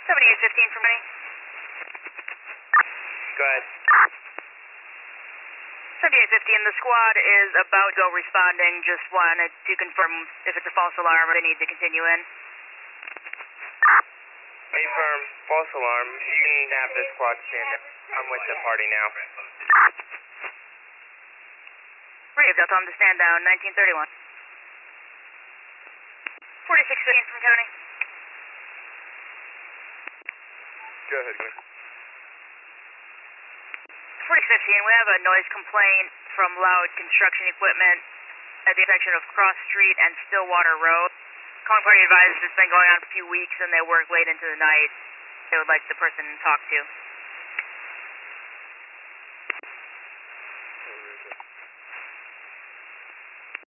7815 from me. Go ahead. 7815, the squad is about to go responding. Just wanted to confirm if it's a false alarm or they need to continue in. Confirm, false alarm. You can have the squad stand up. I'm with the party now. Reeves, I'll tell them to stand down, 1931. 4615 from County. Go ahead, Glenn. 4615, we have a noise complaint from loud construction equipment at the intersection of Cross Street and Stillwater Road. Calling party advises it's been going on for a few weeks and they work late into the night. They would like the person to talk to.